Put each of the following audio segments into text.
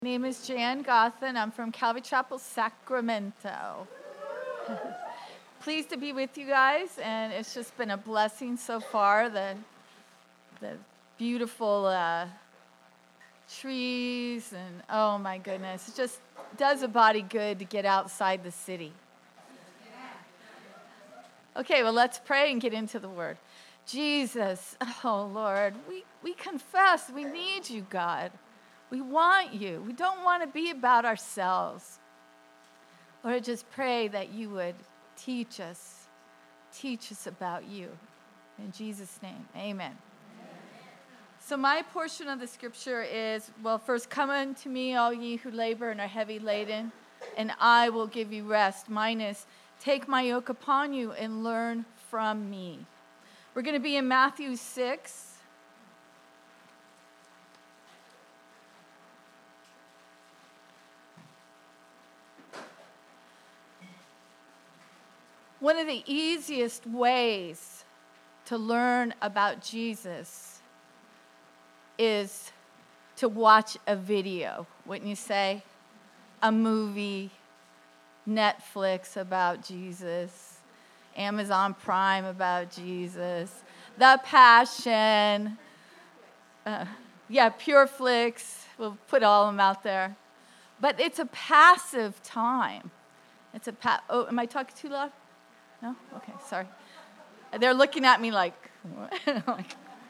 My name is Jan Gothen. I'm from Calvary Chapel, Sacramento. Pleased to be with you guys, and it's just been a blessing so far. The beautiful trees, and oh my goodness, it just does a body good to get outside the city. Okay, well, let's pray and get into the Word. Jesus, oh Lord, we confess we need you, God. We want you. We don't want to be about ourselves. Lord, I just pray that you would teach us about you. In Jesus' name, amen. So my portion of the scripture is, well, first, come unto me, all ye who labor and are heavy laden, and I will give you rest. Mine is, take my yoke upon you and learn from me. We're going to be in Matthew 6. One of the easiest ways to learn about Jesus is to watch a video, wouldn't you say? A movie, Netflix about Jesus, Amazon Prime about Jesus, The Passion, PureFlix, we'll put all of them out there. But it's a passive time. Am I talking too loud? No? Okay, sorry. They're looking at me like, what?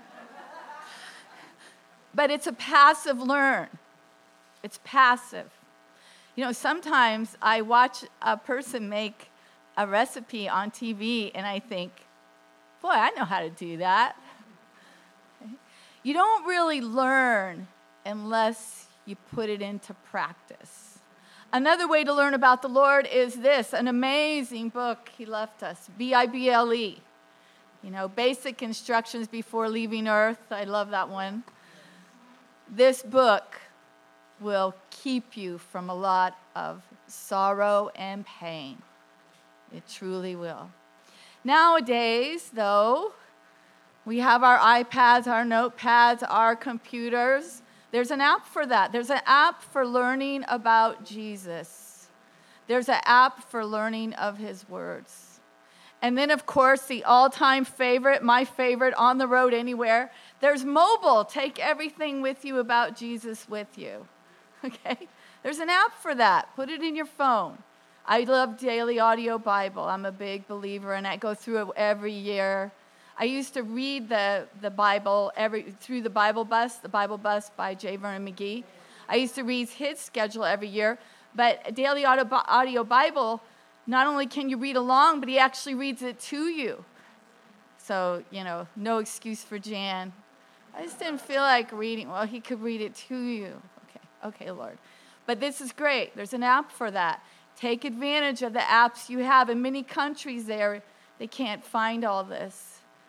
But it's a passive learn. It's passive. You know, sometimes I watch a person make a recipe on TV and I think, boy, I know how to do that. Okay. You don't really learn unless you put it into practice. Another way to learn about the Lord is this, an amazing book he left us, Bible. You know, basic instructions before leaving earth. I love that one. This book will keep you from a lot of sorrow and pain. It truly will. Nowadays, though, we have our iPads, our notepads, our computers. There's an app for that. There's an app for learning about Jesus. There's an app for learning of his words. And then, of course, the all-time favorite, my favorite, on the road anywhere, there's mobile. Take everything with you about Jesus with you. Okay? There's an app for that. Put it in your phone. I love Daily Audio Bible. I'm a big believer, and I go through it every year. I used to read the Bible through the Bible Bus by J. Vernon McGee. I used to read his schedule every year, but Daily Audio Bible, not only can you read along, but he actually reads it to you. So, you know, no excuse for Jan. I just didn't feel like reading. Well, he could read it to you. Okay, Lord. But this is great. There's an app for that. Take advantage of the apps you have. In many countries there, they can't find all this.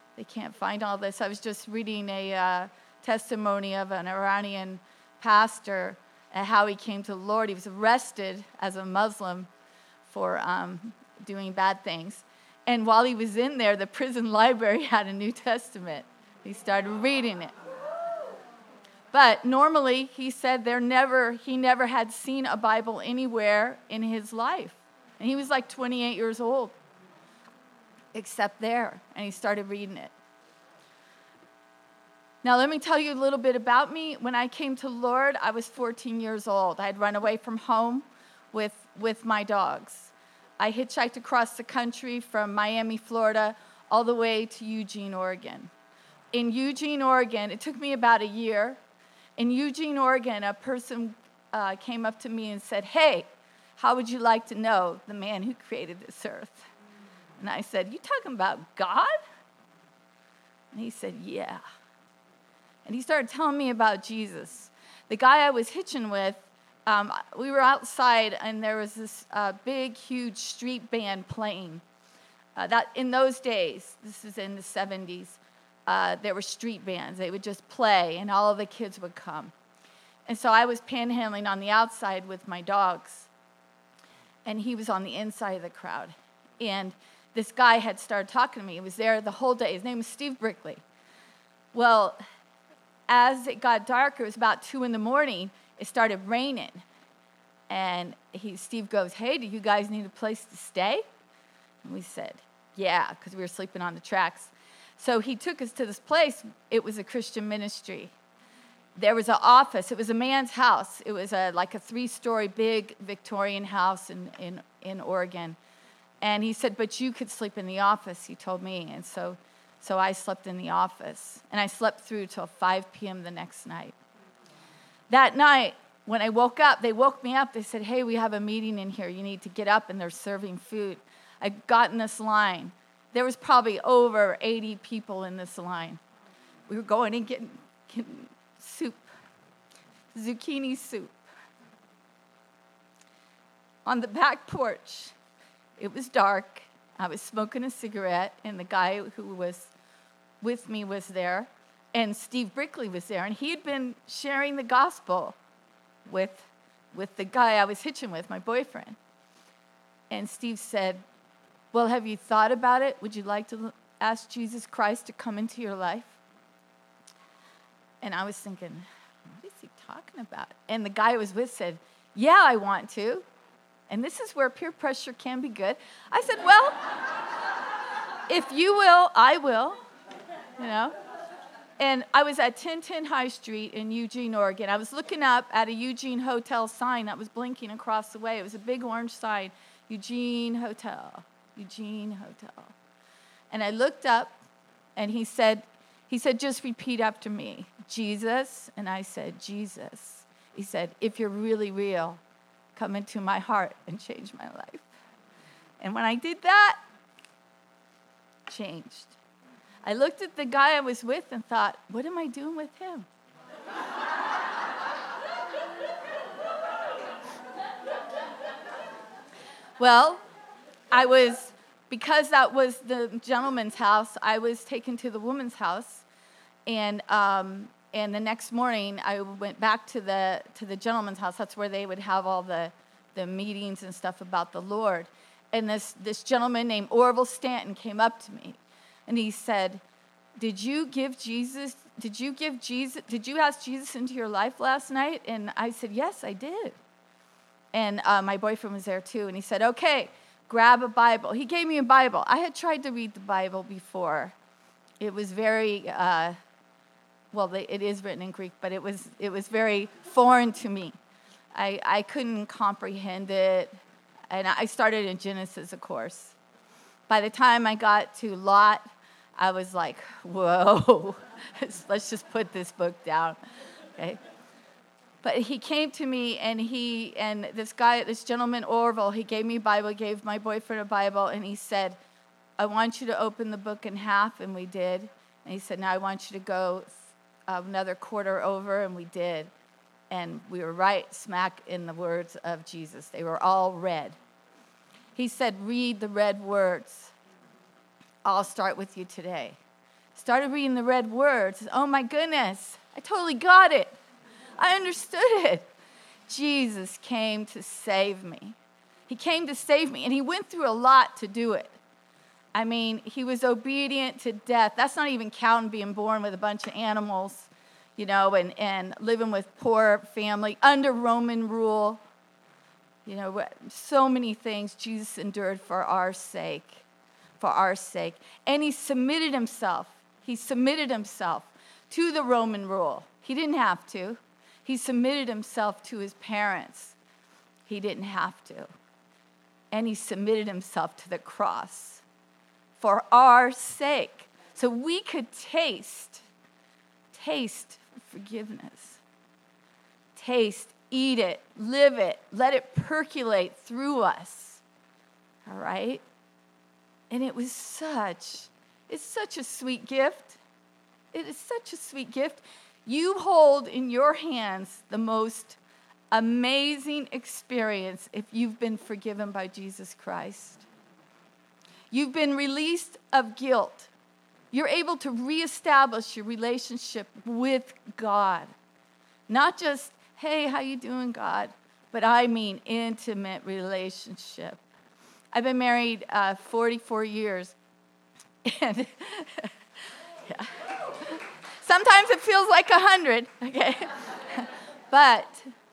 I was just reading a testimony of an Iranian pastor and how he came to the Lord. He was arrested as a Muslim for doing bad things. And while he was in there, the prison library had a New Testament. He started reading it. But normally, he said he never had seen a Bible anywhere in his life. And he was like 28 years old. Except there, and he started reading it. Now, let me tell you a little bit about me. When I came to the Lord, I was 14 years old. I had run away from home with my dogs. I hitchhiked across the country from Miami, Florida, all the way to Eugene, Oregon. In Eugene, Oregon, it took me about a year. In Eugene, Oregon, a person came up to me and said, "Hey, how would you like to know the man who created this earth?" And I said, "You talking about God?" And he said, "Yeah." And he started telling me about Jesus. The guy I was hitching with, we were outside, and there was this big, huge street band playing. That in those days, this is in the 70s, there were street bands. They would just play, and all of the kids would come. And so I was panhandling on the outside with my dogs, and he was on the inside of the crowd. And this guy had started talking to me. He was there the whole day. His name was Steve Brickley. Well, as it got darker, it was about 2 a.m, it started raining. And Steve goes, hey, do you guys need a place to stay? And we said, yeah, because we were sleeping on the tracks. So he took us to this place. It was a Christian ministry. There was an office. It was a man's house. It was like a 3-story big Victorian house in Oregon. And he said, but you could sleep in the office, he told me. And so I slept in the office. And I slept through till 5 p.m. the next night. That night, when I woke up, they woke me up. They said, hey, we have a meeting in here. You need to get up, and they're serving food. I got in this line. There was probably over 80 people in this line. We were going and getting soup, zucchini soup. On the back porch, it was dark. I was smoking a cigarette, and the guy who was with me was there, and Steve Brickley was there, and he had been sharing the gospel with the guy I was hitching with, my boyfriend. And Steve said, well, have you thought about it? Would you like to ask Jesus Christ to come into your life? And I was thinking, what is he talking about? And the guy I was with said, yeah, I want to. And this is where peer pressure can be good. I said, well, if you will, I will, you know. And I was at 1010 High Street in Eugene, Oregon. I was looking up at a Eugene Hotel sign that was blinking across the way. It was a big orange sign, Eugene Hotel, Eugene Hotel. And I looked up, and he said, just repeat after me, Jesus. And I said, Jesus. He said, if you're really real, come into my heart and change my life. And when I did that, changed. I looked at the guy I was with and thought, what am I doing with him? Well, because that was the gentleman's house, I was taken to the woman's house. And the next morning, I went back to the gentleman's house. That's where they would have all the meetings and stuff about the Lord. And this gentleman named Orville Stanton came up to me. And he said, did you ask Jesus into your life last night? And I said, yes, I did. And my boyfriend was there too. And he said, okay, grab a Bible. He gave me a Bible. I had tried to read the Bible before. It was very, it is written in Greek, but it was very foreign to me. I couldn't comprehend it. And I started in Genesis, of course. By the time I got to Lot, I was like, whoa, let's just put this book down, okay? But he came to me, and this gentleman, Orville, he gave me a Bible, gave my boyfriend a Bible, and he said, I want you to open the book in half, and we did. And he said, now I want you to go another quarter over, and we did. And we were right smack in the words of Jesus. They were all red. He said, read the red words. I'll start with you today. Started reading the red words. Oh my goodness, I totally got it. I understood it. Jesus came to save me. He came to save me, and he went through a lot to do it. I mean, he was obedient to death. That's not even counting being born with a bunch of animals, you know, and living with poor family under Roman rule. You know, so many things Jesus endured for our sake. And he submitted himself to the Roman rule. He didn't have to. He submitted himself to his parents. He didn't have to. And he submitted himself to the cross for our sake. So we could taste forgiveness. Eat it, live it, let it percolate through us. All right? And it's such a sweet gift. It is such a sweet gift. You hold in your hands the most amazing experience if you've been forgiven by Jesus Christ. You've been released of guilt. You're able to reestablish your relationship with God. Not just, hey, how you doing, God? But I mean intimate relationship. I've been married 44 years. And yeah. Sometimes it feels like 100, okay? But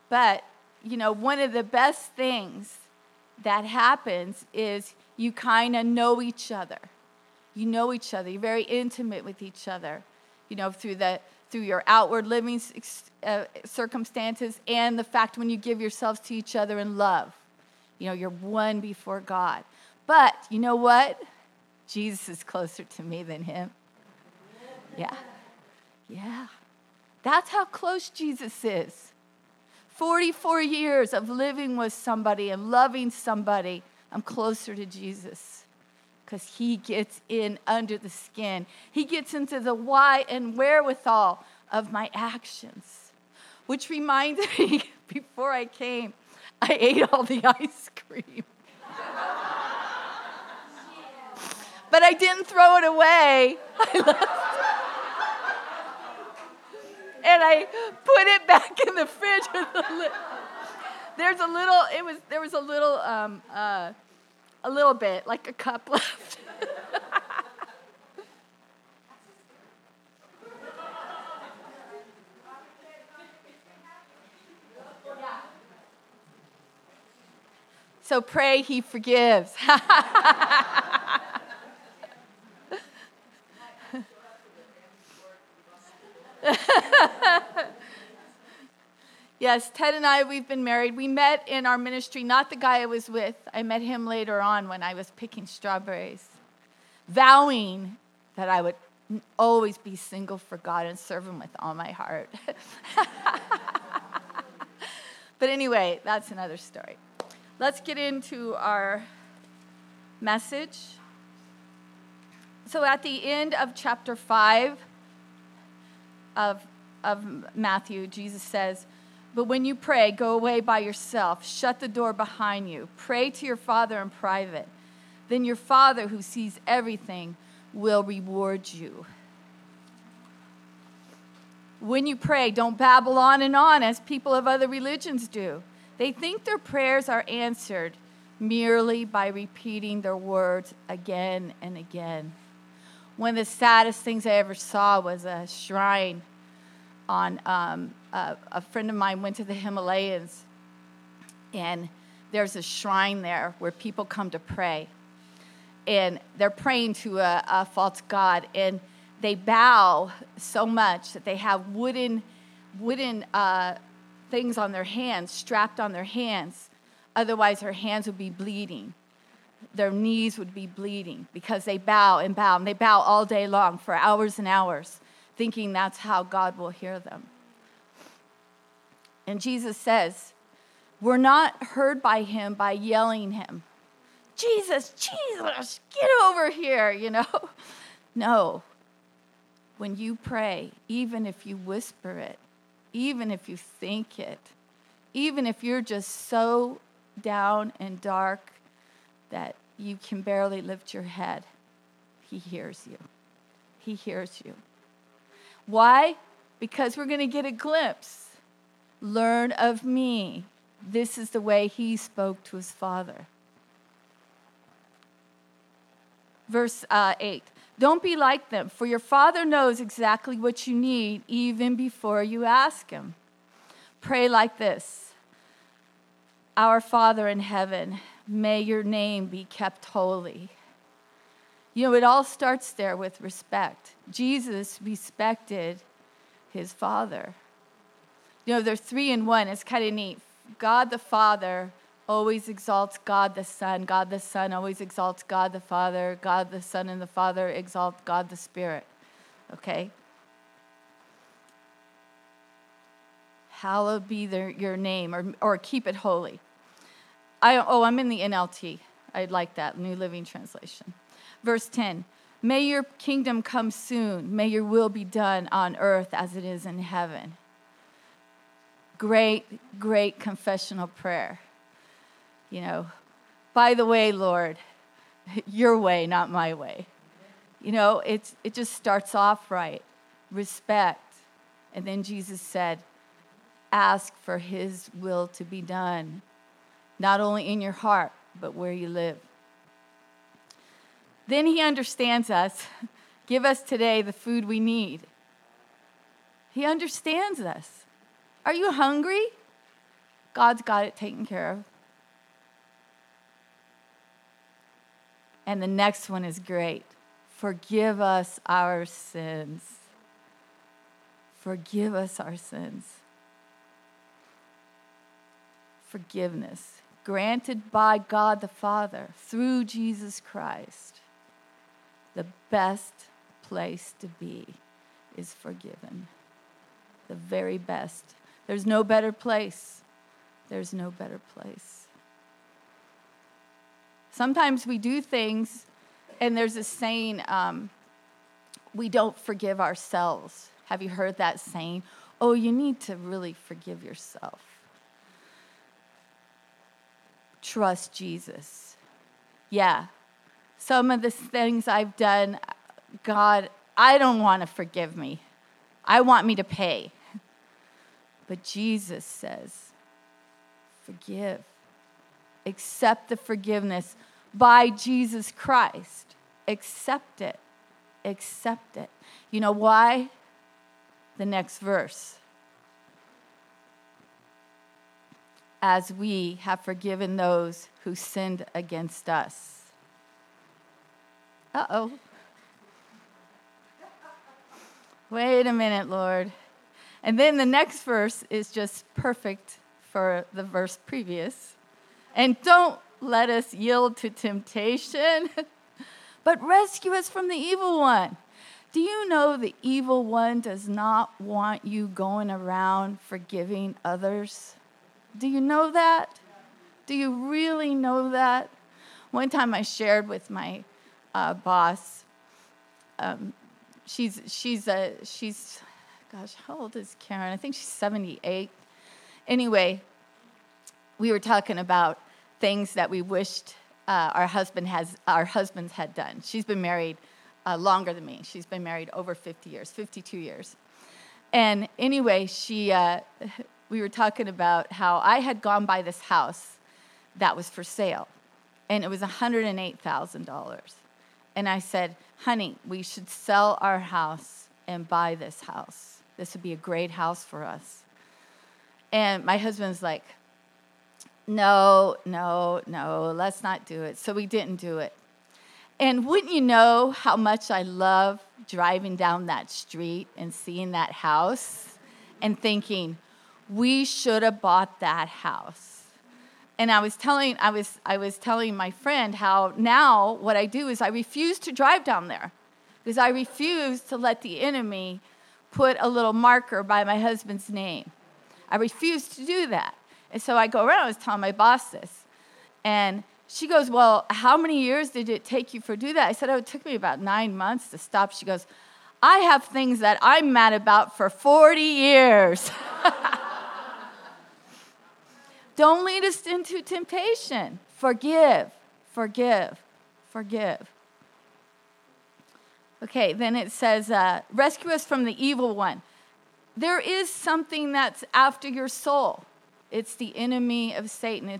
But, one of the best things that happens is you kind of know each other. You know each other. You're very intimate with each other, through your outward living circumstances and the fact when you give yourselves to each other in love. You're one before God. But you know what? Jesus is closer to me than him. Yeah. That's how close Jesus is. 44 years of living with somebody and loving somebody, I'm closer to Jesus because he gets in under the skin. He gets into the why and wherewithal of my actions, which reminds me, before I came, I ate all the ice cream. But I didn't throw it away. And I put it back in the fridge with the lid. There was a little bit, like a cup left. So pray he forgives. Yes, Ted and I, we've been married. We met in our ministry, not the guy I was with. I met him later on when I was picking strawberries, vowing that I would always be single for God and serve him with all my heart. But anyway, that's another story. Let's get into our message. So at the end of chapter 5 of Matthew, Jesus says, "But when you pray, go away by yourself, shut the door behind you, pray to your Father in private. Then your Father who sees everything will reward you." When you pray, don't babble on and on as people of other religions do. They think their prayers are answered merely by repeating their words again and again. One of the saddest things I ever saw was a shrine on a friend of mine went to the Himalayas, and there's a shrine there where people come to pray, and they're praying to a false god, and they bow so much that they have wooden things on their hands, strapped on their hands. Otherwise, their hands would be bleeding. Their knees would be bleeding because they bow and bow, and they bow all day long for hours and hours, thinking that's how God will hear them. And Jesus says, we're not heard by him by yelling him, Jesus, Jesus, get over here, No. When you pray, even if you whisper it, even if you think it, even if you're just so down and dark that you can barely lift your head, he hears you. He hears you. Why? Because we're going to get a glimpse. Learn of me. This is the way he spoke to his Father. Verse 8. Don't be like them, for your Father knows exactly what you need even before you ask him. Pray like this. Our Father in heaven, may your name be kept holy. It all starts there with respect. Jesus respected his Father. They're three in one. It's kind of neat. God the Father always exalts God the Son. God the Son always exalts God the Father. God the Son and the Father exalt God the Spirit. Okay? Hallowed be your name, or keep it holy. I'm in the NLT. I like that, New Living Translation. Verse 10, may your kingdom come soon. May your will be done on earth as it is in heaven. Great, great confessional prayer. By the way, Lord, your way, not my way. It just starts off right. Respect. And then Jesus said, ask for his will to be done, not only in your heart, but where you live. Then he understands us. Give us today the food we need. He understands us. Are you hungry? God's got it taken care of. And the next one is great. Forgive us our sins. Forgive us our sins. Forgiveness granted by God the Father through Jesus Christ. The best place to be is forgiven. The very best. There's no better place. There's no better place. Sometimes we do things, and there's a saying, we don't forgive ourselves. Have you heard that saying? Oh, you need to really forgive yourself. Trust Jesus. Yeah. Some of the things I've done, God, I don't want to forgive me. I want me to pay. But Jesus says, forgive. Accept the forgiveness by Jesus Christ. Accept it. Accept it. You know why? The next verse. As we have forgiven those who sinned against us. Uh-oh. Wait a minute, Lord. And then the next verse is just perfect for the verse previous. And don't let us yield to temptation, but rescue us from the evil one. Do you know the evil one does not want you going around forgiving others? Do you know that? Do you really know that? One time I shared with my boss. She's gosh, how old is Karen? I think she's 78. Anyway, we were talking about things that we wished our husbands had done. She's been married longer than me. She's been married over 50 years, 52 years. And anyway, we were talking about how I had gone by this house that was for sale, and it was $108,000. And I said, honey, we should sell our house and buy this house. This would be a great house for us. And my husband's like, no, let's not do it. So we didn't do it. And wouldn't you know how much I love driving down that street and seeing that house and thinking, we should have bought that house. And I was telling my friend how now what I do is I refuse to drive down there because I refuse to let the enemy put a little marker by my husband's name. I refuse to do that. And so I go around, I was telling my boss this. And she goes, well, how many years did it take you for do that? I said, oh, it took me about 9 months to stop. She goes, I have things that I'm mad about for 40 years. Don't lead us into temptation. Forgive. Okay, then it says, rescue us from the evil one. There is something that's after your soul. It's the enemy of Satan.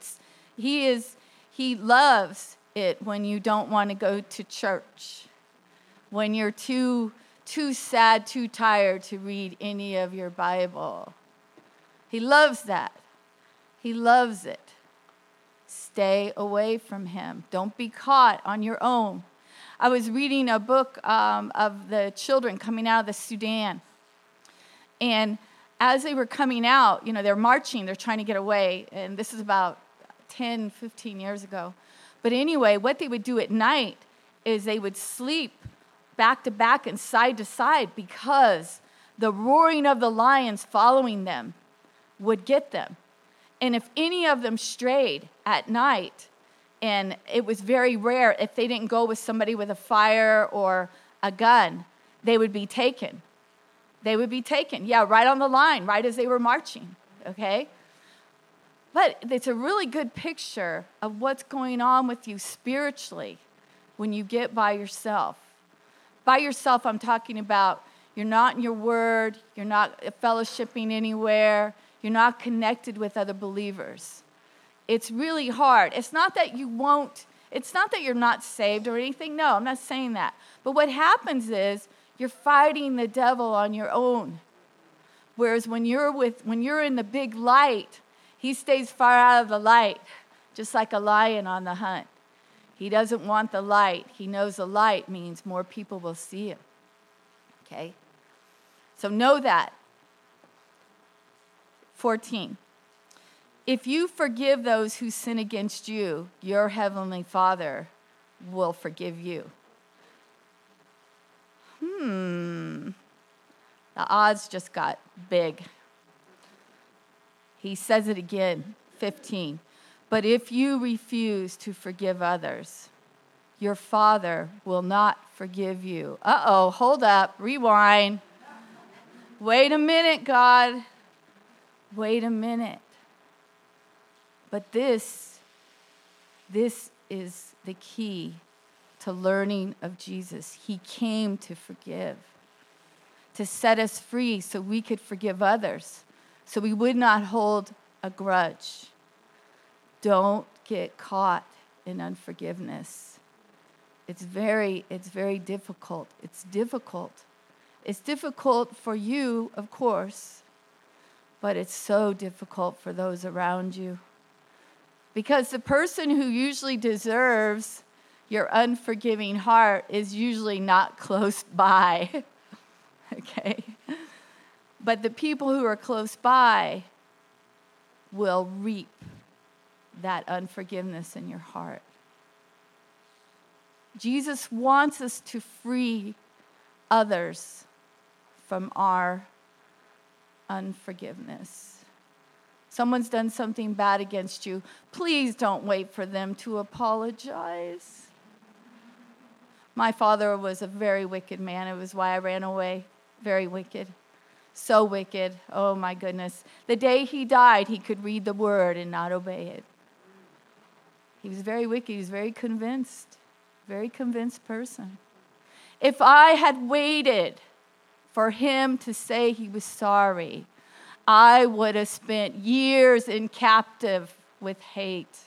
He loves it when you don't want to go to church, when you're too sad, too tired to read any of your Bible. He loves that. He loves it. Stay away from him. Don't be caught on your own. I was reading a book of the children coming out of the Sudan. And as they were coming out, they're marching, they're trying to get away. And this is about 10, 15 years ago. But anyway, what they would do at night is they would sleep back to back and side to side because the roaring of the lions following them would get them. And if any of them strayed at night, and it was very rare if they didn't go with somebody with a fire or a gun, they would be taken. Yeah, right on the line, right as they were marching, okay? But it's a really good picture of what's going on with you spiritually when you get by yourself. By yourself, I'm talking about you're not in your word, you're not fellowshipping anywhere, you're not connected with other believers. It's really hard. It's not that you're not saved or anything. No, I'm not saying that. But what happens is you're fighting the devil on your own. Whereas when you're in the big light, He stays far out of the light, just like a lion on the hunt. He doesn't want the light. He knows the light means more people will see him. Okay? So know that. 14. If you forgive those who sin against you, your heavenly Father will forgive you. The odds just got big. He says it again, 15. But if you refuse to forgive others, your Father will not forgive you. Hold up, rewind. Wait a minute, God. Wait a minute. But this is the key to learning of Jesus. He came to forgive, to set us free so we could forgive others, so we would not hold a grudge. Don't get caught in unforgiveness. It's very difficult. It's difficult. It's difficult for you, of course, but it's so difficult for those around you. Because the person who usually deserves your unforgiving heart is usually not close by. Okay? But the people who are close by will reap that unforgiveness in your heart. Jesus wants us to free others from our unforgiveness. Someone's done something bad against you. Please don't wait for them to apologize. My father was a very wicked man. It was why I ran away. Very wicked. So wicked. Oh my goodness. The day he died, he could read the word and not obey it. He was very wicked. He was very convinced person. If I had waited for him to say he was sorry, I would have spent years in captive with hate.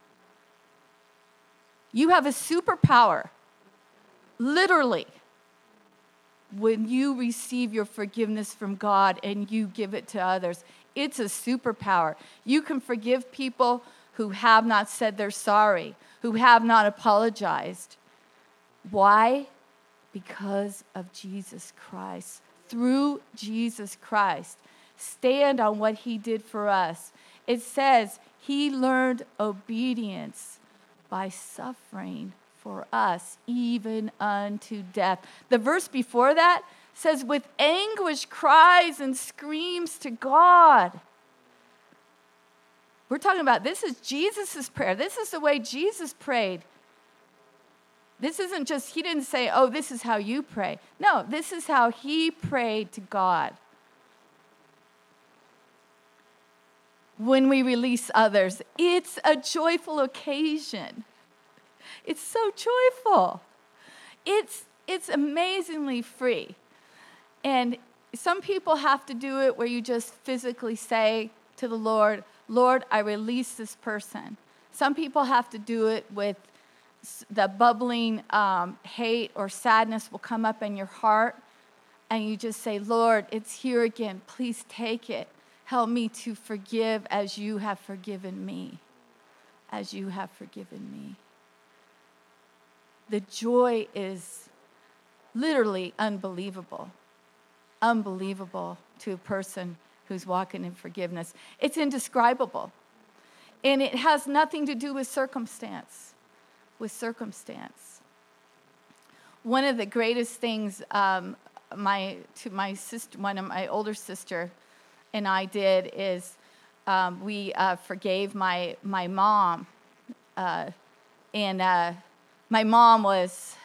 You have a superpower, literally, when you receive your forgiveness from God and you give it to others. It's a superpower. You can forgive people who have not said they're sorry, who have not apologized. Why? Because of Jesus Christ. Through Jesus Christ. Stand on what he did for us. It says he learned obedience by suffering for us, even unto death. The verse before that says, with anguish cries and screams to God. We're talking about, this is Jesus' prayer. This is the way Jesus prayed. This isn't just, he didn't say, oh, this is how you pray. No, this is how he prayed to God. When we release others, it's a joyful occasion. It's so joyful. It's amazingly free. And some people have to do it where you just physically say to the Lord, Lord, I release this person. Some people have to do it with the bubbling hate or sadness will come up in your heart, and you just say, Lord, it's here again. Please take it. Help me to forgive as you have forgiven me. As you have forgiven me. The joy is literally unbelievable. Unbelievable to a person who's walking in forgiveness. It's indescribable. And it has nothing to do with circumstance. One of the greatest things my sister, one of my older sister and I did is we forgave my mom. And my mom was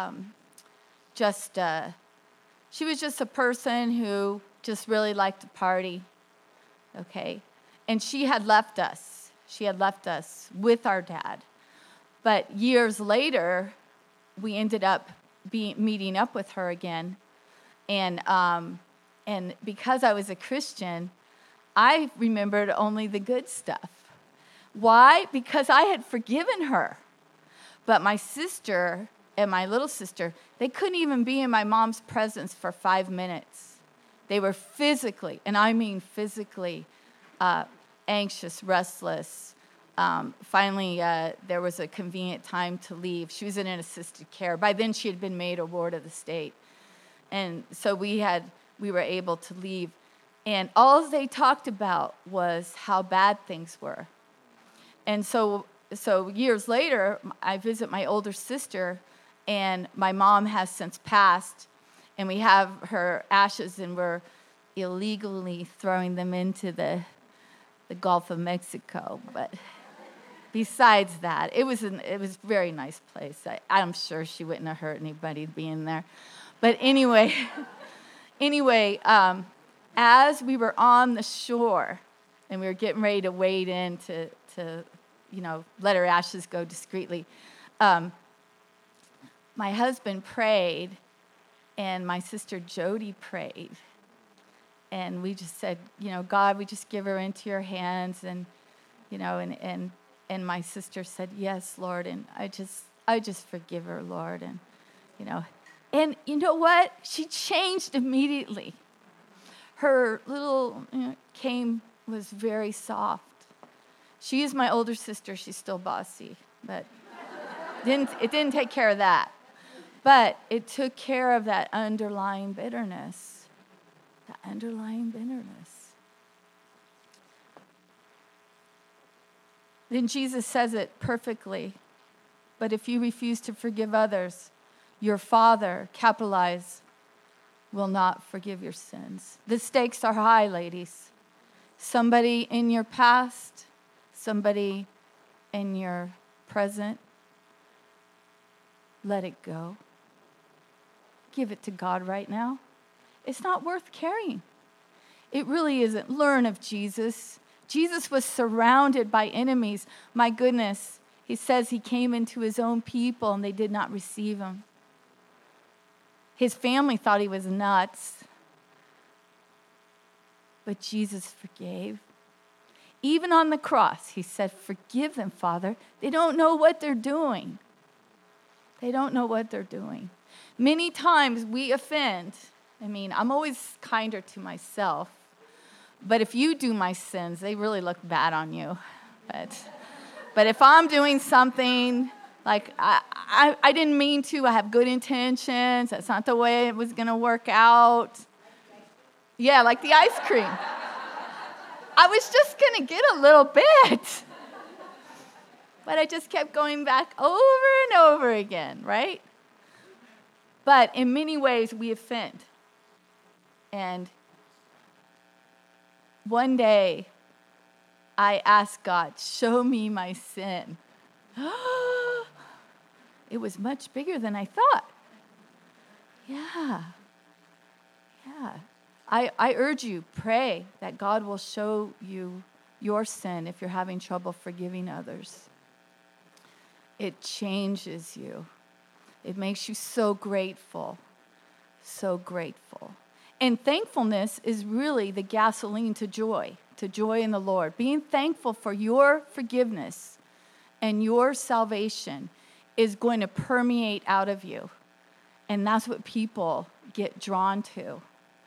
she was just a person who just really liked to party, okay? And she had left us. She had left us with our dad. But years later, we ended up meeting up with her again. And because I was a Christian, I remembered only the good stuff. Why? Because I had forgiven her. But my sister and my little sister, they couldn't even be in my mom's presence for 5 minutes. They were physically, and I mean physically, anxious, restless. Finally, there was a convenient time to leave. She was in an assisted care. By then, she had been made a ward of the state. And so we were able to leave. And all they talked about was how bad things were. And so years later, I visit my older sister, and my mom has since passed, and we have her ashes, and we're illegally throwing them into the Gulf of Mexico. But besides that, it was a very nice place. I'm sure she wouldn't have hurt anybody being there. But anyway, as we were on the shore and we were getting ready to wade in to let her ashes go discreetly, my husband prayed, and my sister Jody prayed. And we just said, God, we just give her into your hands. And, and my sister said, yes, Lord. And I just forgive her, Lord. And, and you know what? She changed immediately. Her little cane was very soft. She is my older sister. She's still bossy, but it didn't take care of that. But it took care of that underlying bitterness. The underlying bitterness. Then Jesus says it perfectly. But if you refuse to forgive others, your Father, capitalize, will not forgive your sins. The stakes are high, ladies. Somebody in your past, somebody in your present, let it go. Give it to God right now. It's not worth carrying. It really isn't. Learn of Jesus. Jesus was surrounded by enemies. My goodness, he says he came into his own people and they did not receive him. His family thought he was nuts. But Jesus forgave. Even on the cross, he said, forgive them, Father. They don't know what they're doing. They don't know what they're doing. Many times we offend. I'm always kinder to myself. But if you do my sins, they really look bad on you. But if I'm doing something like I didn't mean to, I have good intentions, that's not the way it was going to work out. Yeah, like the ice cream. I was just going to get a little bit. But I just kept going back over and over again, right? But in many ways, we offend. And one day, I asked God, show me my sin. It was much bigger than I thought. Yeah. I urge you, pray that God will show you your sin if you're having trouble forgiving others. It changes you. It makes you so grateful, so grateful. And thankfulness is really the gasoline to joy in the Lord. Being thankful for your forgiveness and your salvation is going to permeate out of you. And that's what people get drawn to,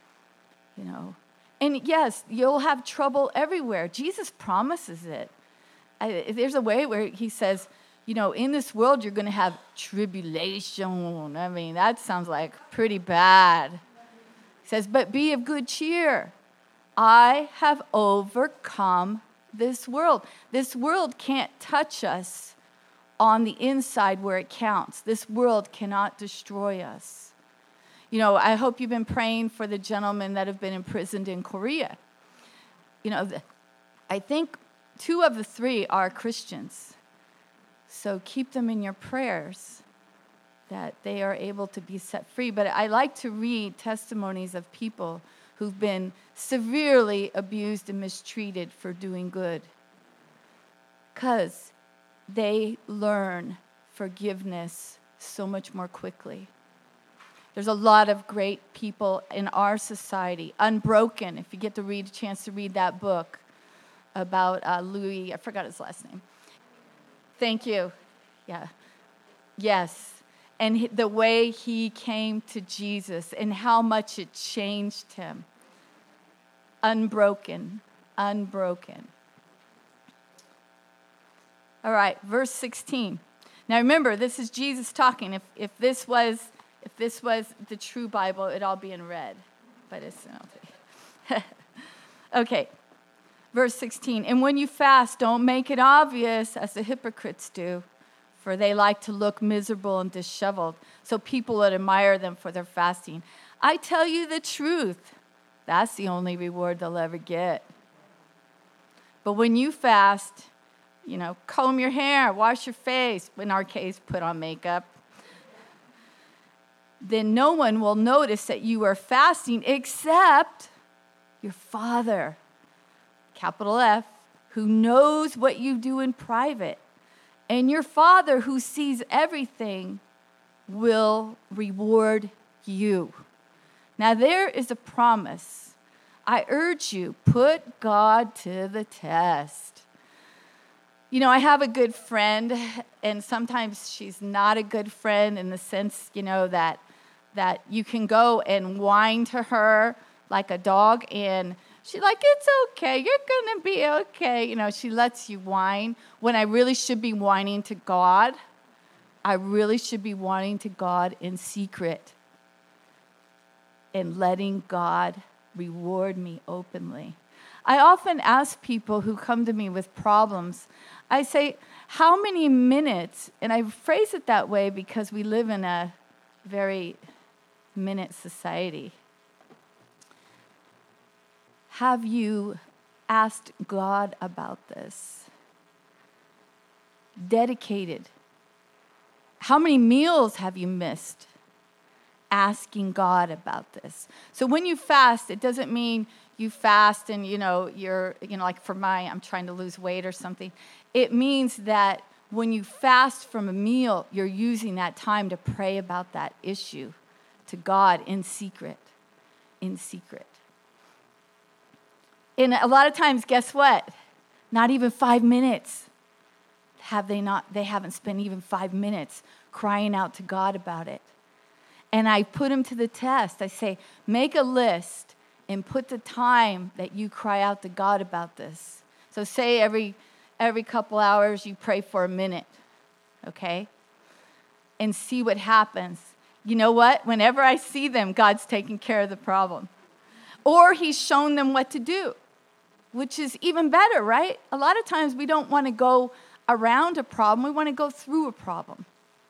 And yes, you'll have trouble everywhere. Jesus promises it. There's a way where he says, in this world, you're going to have tribulation. That sounds like pretty bad. He says, but be of good cheer. I have overcome this world. This world can't touch us on the inside where it counts. This world cannot destroy us. I hope you've been praying for the gentlemen that have been imprisoned in Korea. I think 2 of the 3 are Christians. So keep them in your prayers that they are able to be set free. But I like to read testimonies of people who've been severely abused and mistreated for doing good. Because they learn forgiveness so much more quickly. There's a lot of great people in our society. Unbroken, if you get to read a chance to read that book about Louis, I forgot his last name. Thank you. Yeah. Yes. And the way he came to Jesus and how much it changed him. Unbroken. All right, verse 16. Now remember, this is Jesus talking. If this was the true Bible, it'd all be in red. But it's not. Okay, verse 16. And when you fast, don't make it obvious as the hypocrites do, for they like to look miserable and disheveled, so people would admire them for their fasting. I tell you the truth, that's the only reward they'll ever get. But when you fast, comb your hair, wash your face, in our case, put on makeup, then no one will notice that you are fasting except your Father, capital F, who knows what you do in private. And your Father who sees everything will reward you. Now there is a promise. I urge you, put God to the test. I have a good friend, and sometimes she's not a good friend in the sense, that you can go and whine to her like a dog, and she's like, it's okay, you're going to be okay. She lets you whine when I really should be whining to God. I really should be whining to God in secret and letting God reward me openly. I often ask people who come to me with problems, I say, how many minutes, and I phrase it that way because we live in a very minute society. Have you asked God about this? Dedicated. How many meals have you missed? Asking God about this. So when you fast, it doesn't mean you fast and, you're, like for I'm trying to lose weight or something. It means that when you fast from a meal, you're using that time to pray about that issue to God in secret. In secret. And a lot of times, guess what? Not even 5 minutes they haven't spent even 5 minutes crying out to God about it. And I put them to the test. I say, make a list and put the time that you cry out to God about this. So say every couple hours you pray for a minute, okay? And see what happens. You know what? Whenever I see them, God's taking care of the problem. Or he's shown them what to do, which is even better, right? A lot of times we don't want to go around a problem. We want to go through a problem.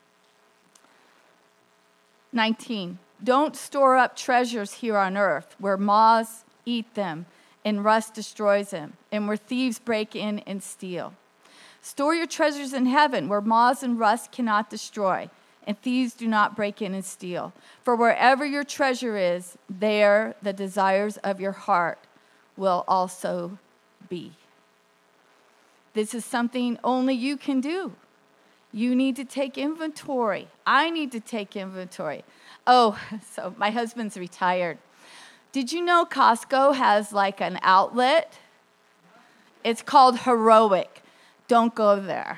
19, don't store up treasures here on earth where moths eat them and rust destroys them and where thieves break in and steal. Store your treasures in heaven where moths and rust cannot destroy and thieves do not break in and steal. For wherever your treasure is, there the desires of your heart will also be. This is something only you can do. You need to take inventory. I need to take inventory. Oh, so my husband's retired. Did you know Costco has like an outlet? It's called Heroic. Don't go there.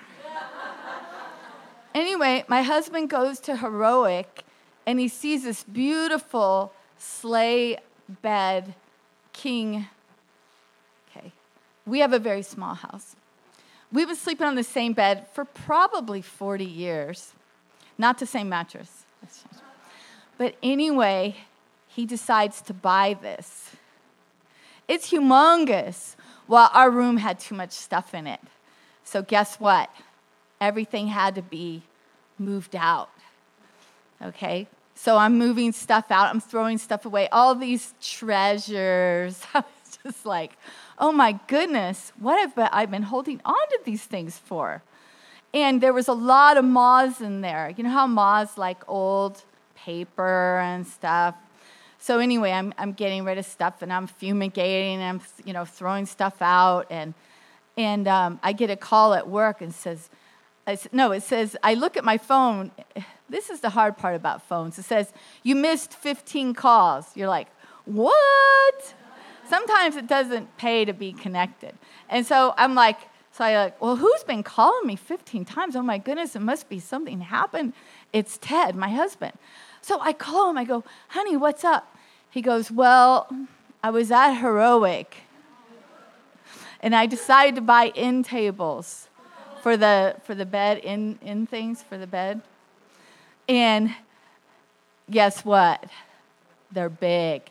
Anyway, my husband goes to Heroic and he sees this beautiful sleigh bed king. Okay, we have a very small house. We've been sleeping on the same bed for probably 40 years. Not the same mattress. But anyway, he decides to buy this. It's humongous. Well, our room had too much stuff in it. So guess what? Everything had to be moved out. Okay? So I'm moving stuff out. I'm throwing stuff away. All these treasures. I was just like, oh my goodness, what have I been holding on to these things for? And there was a lot of moths in there. You know how moths like old paper and stuff? So anyway, I'm getting rid of stuff and I'm fumigating and I'm throwing stuff out and I get a call at work and it says, I look at my phone. This is the hard part about phones. It says, you missed 15 calls. You're like, what? Sometimes it doesn't pay to be connected. And so I'm like, well, who's been calling me 15 times? Oh my goodness, it must be something happened. It's Ted, my husband. So I call him, I go, honey, what's up? He goes, well, I was at Heroic, and I decided to buy end tables for the bed, in things for the bed. And guess what? They're big.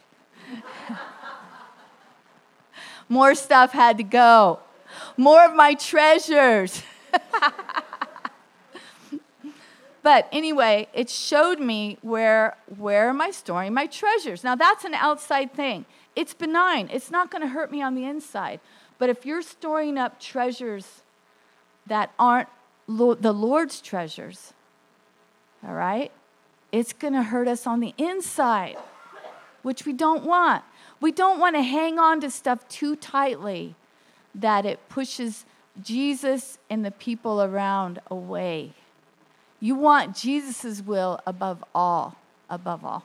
More stuff had to go. More of my treasures. But anyway, it showed me where am I storing my treasures. Now, that's an outside thing. It's benign. It's not going to hurt me on the inside. But if you're storing up treasures that aren't the Lord's treasures, all right, it's going to hurt us on the inside, which we don't want. We don't want to hang on to stuff too tightly that it pushes Jesus and the people around away. You want Jesus' will above all, above all.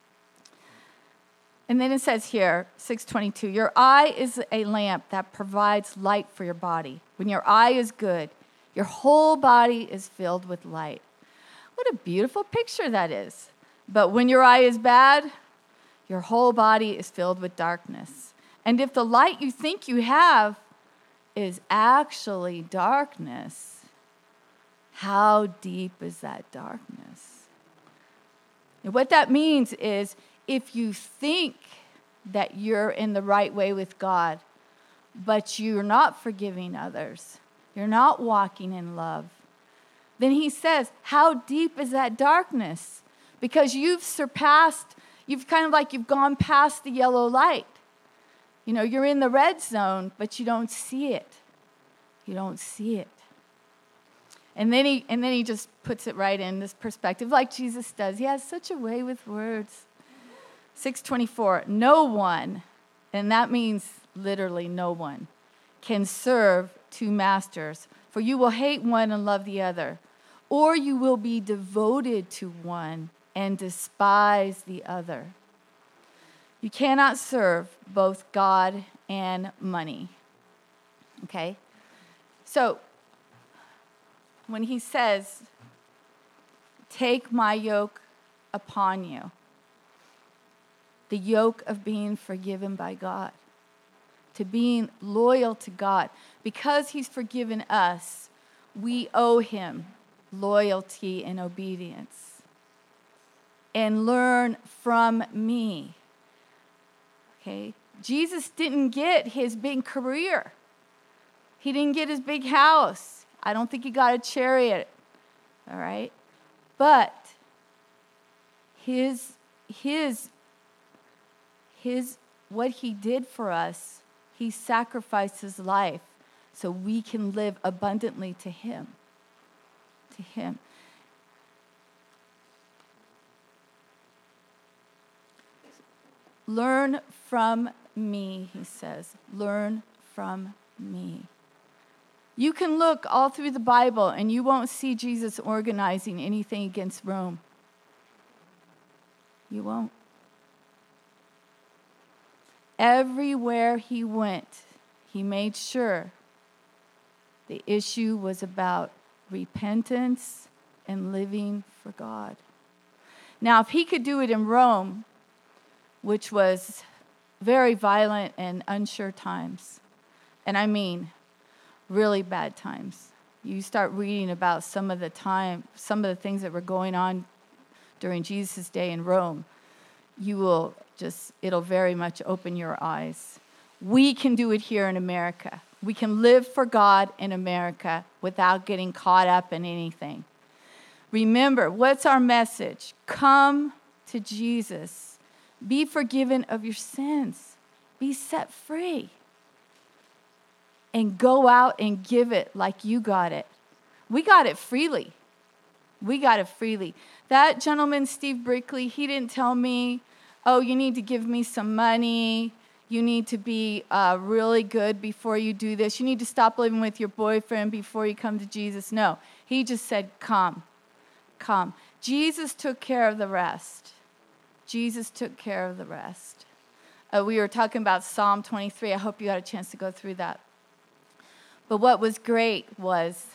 And then it says here, 6:22, your eye is a lamp that provides light for your body. When your eye is good, your whole body is filled with light. What a beautiful picture that is. But when your eye is bad, your whole body is filled with darkness. And if the light you think you have is actually darkness, how deep is that darkness? And what that means is if you think that you're in the right way with God, but you're not forgiving others, you're not walking in love, then he says, how deep is that darkness? Because you've gone past the yellow light. You know, you're in the red zone, but you don't see it. You don't see it. And then he just puts it right in this perspective, like Jesus does. He has such a way with words. 6:24, no one, and that means literally no one, can serve two masters, for you will hate one and love the other, or you will be devoted to one and despise the other. You cannot serve both God and money. Okay? So, when he says, take my yoke upon you, the yoke of being forgiven by God, to being loyal to God. Because he's forgiven us, we owe him loyalty and obedience. And learn from me. Okay? Jesus didn't get his big career. He didn't get his big house. I don't think he got a chariot. All right? But what he did for us, he sacrificed his life so we can live abundantly to him. To him. Learn from me, he says. Learn from me. You can look all through the Bible and you won't see Jesus organizing anything against Rome. You won't. Everywhere he went, he made sure the issue was about repentance and living for God. Now, if he could do it in Rome, which was very violent and unsure times, and I mean really bad times. You start reading about some of the things that were going on during Jesus' day in Rome, it'll very much open your eyes. We can do it here in America. We can live for God in America without getting caught up in anything. Remember, what's our message? Come to Jesus. Be forgiven of your sins. Be set free. And go out and give it like you got it. We got it freely. We got it freely. That gentleman, Steve Brickley, he didn't tell me, oh, you need to give me some money. You need to be really good before you do this. You need to stop living with your boyfriend before you come to Jesus. No, he just said, come. Jesus took care of the rest. Jesus took care of the rest. We were talking about Psalm 23. I hope you got a chance to go through that. But what was great was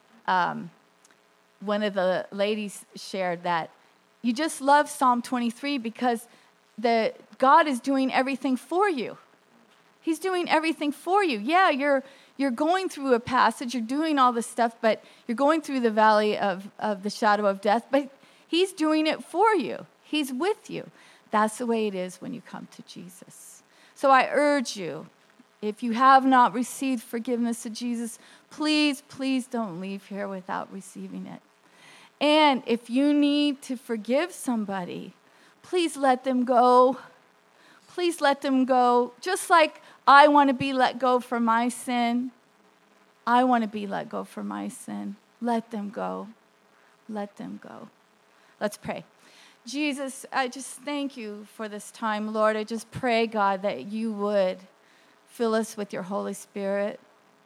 one of the ladies shared that you just love Psalm 23 because God is doing everything for you. He's doing everything for you. Yeah, you're going through a passage, you're doing all this stuff, but you're going through the valley of the shadow of death, but he's doing it for you. He's with you. That's the way it is when you come to Jesus. So I urge you, if you have not received forgiveness of Jesus, please, please don't leave here without receiving it. And if you need to forgive somebody, please let them go. Please let them go. Just like I want to be let go for my sin. I want to be let go for my sin. Let them go. Let them go. Let's pray. Jesus, I just thank you for this time, Lord. I just pray, God, that you would fill us with your Holy Spirit.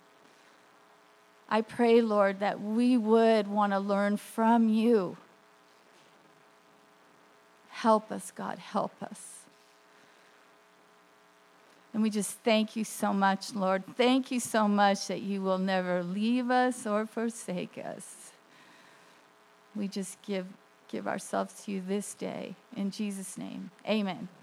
I pray, Lord, that we would want to learn from you. Help us, God, help us. And we just thank you so much, Lord. Thank you so much that you will never leave us or forsake us. We just give ourselves to you this day. In Jesus' name, amen.